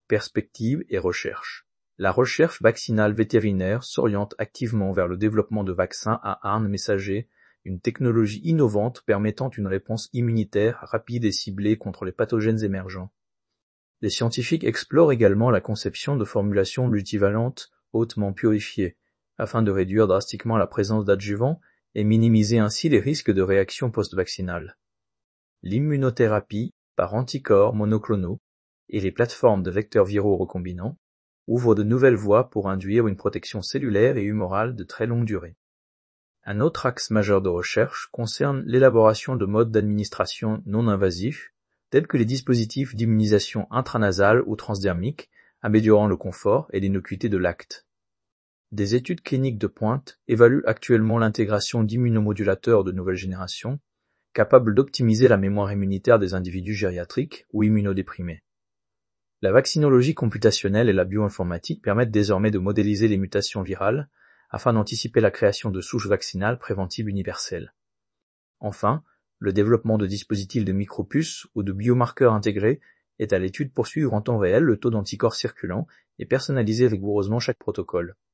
perspectives et recherche. La recherche vaccinale vétérinaire s'oriente activement vers le développement de vaccins à ARN messager, une technologie innovante permettant une réponse immunitaire rapide et ciblée contre les pathogènes émergents. Les scientifiques explorent également la conception de formulations multivalentes hautement purifiées, afin de réduire drastiquement la présence d'adjuvants et minimiser ainsi les risques de réactions post-vaccinales. L'immunothérapie par anticorps monoclonaux et les plateformes de vecteurs viraux recombinants ouvrent de nouvelles voies pour induire une protection cellulaire et humorale de très longue durée. Un autre axe majeur de recherche concerne l'élaboration de modes d'administration non invasifs, tels que les dispositifs d'immunisation intranasale ou transdermique, améliorant le confort et l'innocuité de l'acte. Des études cliniques de pointe évaluent actuellement l'intégration d'immunomodulateurs de nouvelle génération, capables d'optimiser la mémoire immunitaire des individus gériatriques ou immunodéprimés. La vaccinologie computationnelle et la bioinformatique permettent désormais de modéliser les mutations virales afin d'anticiper la création de souches vaccinales préventives universelles. Enfin, le développement de dispositifs de micropuces ou de biomarqueurs intégrés est à l'étude pour suivre en temps réel le taux d'anticorps circulant et personnaliser rigoureusement chaque protocole.